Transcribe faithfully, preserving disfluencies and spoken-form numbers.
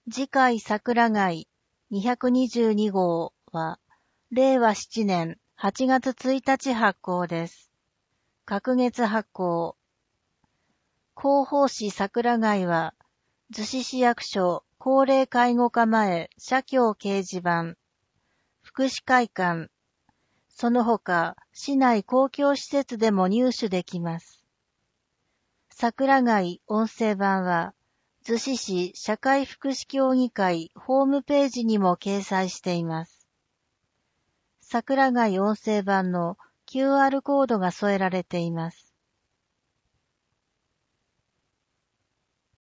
次回桜貝にひゃくにじゅうに号は、れいわしちねんはちがつついたち発行です。隔月発行。広報誌桜貝は、逗子市役所高齢介護課前社協掲示板、福祉会館、その他市内公共施設でも入手できます。桜貝音声版は、逗子市社会福祉協議会ホームページにも掲載しています。桜貝音声版の キューアール コードが添えられています。